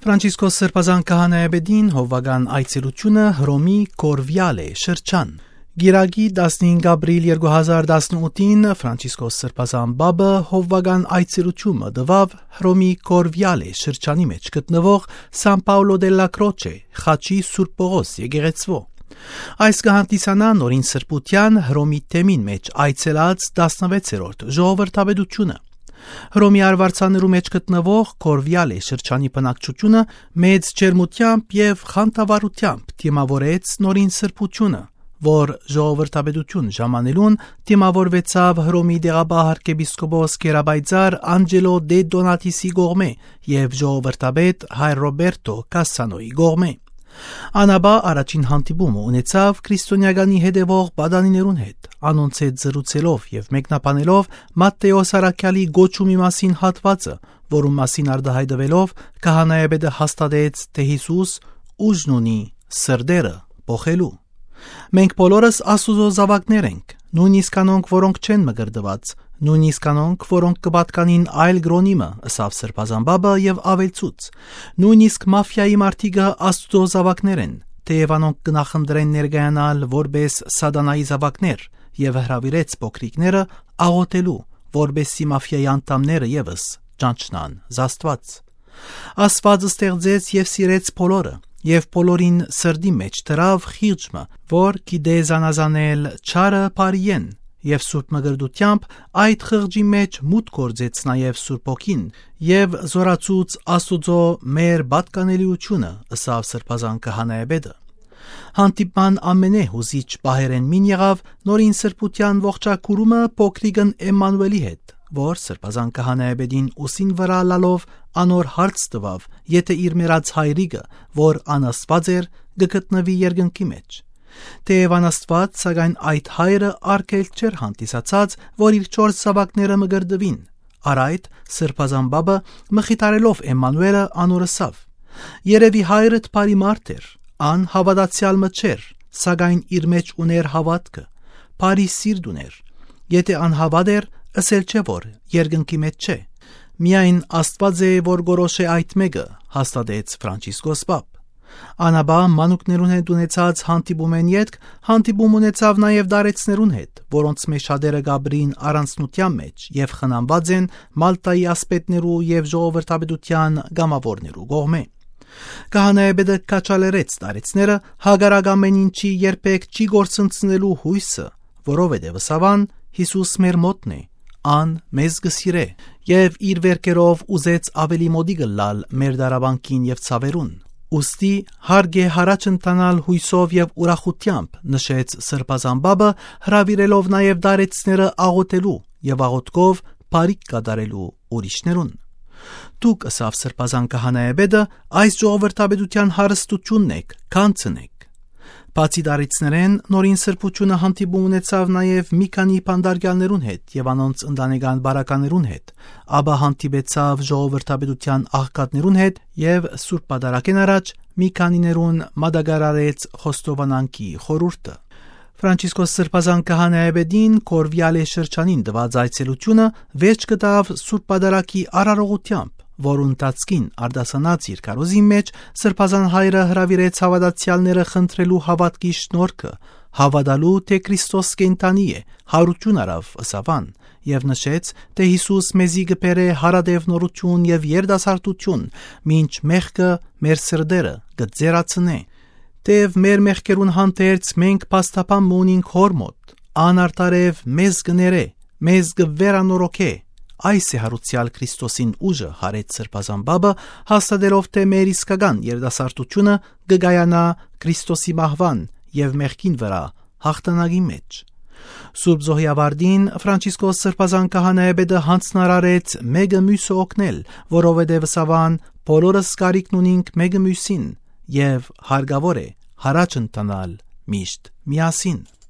Ֆրանցիսկոս Սրբազան քահանայապետին հովվական այցելությունը Հռոմի Կորվիալե շրջան։ Գիրագի 15 ապրիլ 2018-ին Ֆրանցիսկոս Սրբազան բաբը հովվական այցելությունը տվավ Հռոմի Կորվիալե շրջանի մեջ գտնվող Սան Պաուլո դելլա Կրոչե խաչի Սուրբ Պողոս եկեղեցվո։ Այս կհանդիսանա նորին սրբության Հռոմի թեմին մեջ այցելած 16-րդ ժողովրդավետությունը։ Հռոմի արվարձաններու մեջ գտնվող Կորվիալե շրջանի բնակչությունը մեծ ջերմությամբ եւ խանդավառությամբ դիմավորեց նորին սրբությունը, որ ժողովրդավետություն ժամանելուն դիմավորվեցավ Հռոմի դեղաբահ arczepiskopos Գերաբայձար Անջելո դե Դոնատիսի կողմէ եւ ժողովրդավետ Հայր Ռոբերտո Կասսանոյի կողմէ։ Անաբա առաջին հանդիպումը ունեցավ քրիստոնյականի հետևող բադանիներուն հետ, անոնց հետ զրուցելով եւ մեկնաբանելով Մատթեոս առաքյալի գոչումի մասին հատվածը, որում մասին արտահայտվելով քահանայապետը հաստատեց, թե Հիսուս ուժն ունի սրդերը փոխելու։ Մենք բոլորս Աստուծո զավակներ ենք, նույնիսկ անոնք, որոնք չեն մգրդված, նույնիսկ անոնք, որոնք կպատկանին այլ գրոնիմը, ըսավ Սրբազան բաբը եւ ավելցուց, նույնիսկ մաֆիայի մարդիկը Աստուծո զավակներ են, թեև անոնք կնախընտրեն ներկայանալ որպես սատանայի զավակներ եւ հրավիրեց փոքրիկները աղոթելու, որպեսզի մաֆիայի անդամները եւս ճանչնան զաստված։ Աստված ստեղծեց եւ սիրեց բոլորը եւ բոլորին սրդի մեջ դրավ խիղճը, որ գիտե զանազանել չարը բարիեն, եւ Սուրբ Մգրդությամբ այդ խղճի մեջ մուտք գործեց նաեւ Սուրբ Օքին եւ զորացուց Աստուծո մեր պատկանելիությունը, ըսավ Սրբազան քահանայապետը։ Հանդիպման ամենահուզիչ պահերեն մին եղավ նորին սրբության ողջակուրումը փոքրիկն Էմմանուելի հետ, որ Սրբազան քահանայապետին ուսին վրա լալով անոր հարց տվավ, եթե իր մեռած հայրիկը, որ անաստված էր, գտնվի երկնքի մեջ։ Թեև անաստված, սակայն այդ հայրը արգել չէր հանդիսացած, որ իր 4 զավակները մգրդվին։ Արայդ Սրբազան բաբը մխիթարելով Էմմանուելը անորսավ. երևի հայրդ բարի մարդ էր, ան հավատացյալ մը չէր, սակայն իր մեջ ուներ հավատքը, բարի սիրտ ուներ։ Եթե անհավատ էր, ըսել չէ որ երկնքի մեջ չէ։ Միայն Աստված է, որ գորոշե այդ մեկը, հաստատեց Ֆրանցիսկոս բաբ։ Անաբա մանուկներուն հետ ունեցած հանդիպումեն ետք հանդիպում ունեցավ նաև դարեցներուն հետ, որոնց մեջ շատերը գաբրին առանցնության մեջ եւ խնամված են Մալտայի ասպետներու եւ ժողովրդավետության գամավորներու կողմէ։ Քահանայապետը կաչալերեց դարեցները հագարակ ամեն ինչի երբեք չի գործընծնելու հույսը, որովհետեւ սավան Հիսուս մեր մոտն է, ան մեզ գսիրե եւ իր վերքերով ուզեց ավելի մոդի գլալ մեր դարաբանկին եւ ցավերուն։ Ուստի հարգ է հարաճ ընտանալ հույսով եւ ուրախությամբ, նշեց Սրբազան բաբը, հրավիրելով նաեւ դարեցները աղոթելու եւ աղոթքով բարիք կատարելու ուրիշներուն։ Դուք, ըսավ Սրբազան քահանայապետը, այս ժողովրդավետության հարստությունն եք, քանցն եք։ Բացի դարեցներեն նորին սրբությունը հանդիպում ունեցավ նաև մի քանի բանդարգյալներուն հետ եւ անոնց ընտանեկան բարականերուն հետ, ապա հանդիպեցավ ժողովրդավետության աղքատներուն հետ եւ Սուրբ Պատարագեն առաջ մի քանիներուն մատակարարեց խոստովանանքի խորհուրդը։ Ֆրանցիսկոս Սրբազան քահանայապետին Կորվիալե շրջանին տված այցելությունը վերջ կտավ Սուրբ Պատարագի արարողությամբ, որուն տածկին արդասանած իր կարոզի մեջ Սրբազան հայրը հրավիրեց հավատացյալները խնդրելու հավատքի շնորհքը, հավատալու թե Քրիստոս կենտանի է, հարություն արավ ըսավան, եւ նշեց, թե Հիսուս մեզի կբերե հարադև նորություն եւ երդասարտություն, մինչ մեղքը մեր սրդերը կձեռացնե։ Թեև մեր մեղքերուն հանդերձ մենք փաստաբան մունինք հոր մոտ, անարտարև մեզ կներե, մեզ կվերանորոգե։ Այս է հարուցյալ Քրիստոսին ուժը, հարեց Սրբազան բաբը, հաստատելով թե մեր իսկական երդասարտությունը կգայանա Քրիստոսի մահվան եւ մեղքին վրա հաղթանակի մեջ։ Սուրբ Զոհիավարդին Ֆրանցիսկոս Սրբազան քահանայապետը հանձնարարեց մեկը մյուսը օգնել, որովհետեւ սավան բոլորս կարիքն ունենք մեկը մյուսին եւ հարգավոր է հարաճ ընտանալ միշտ միասին։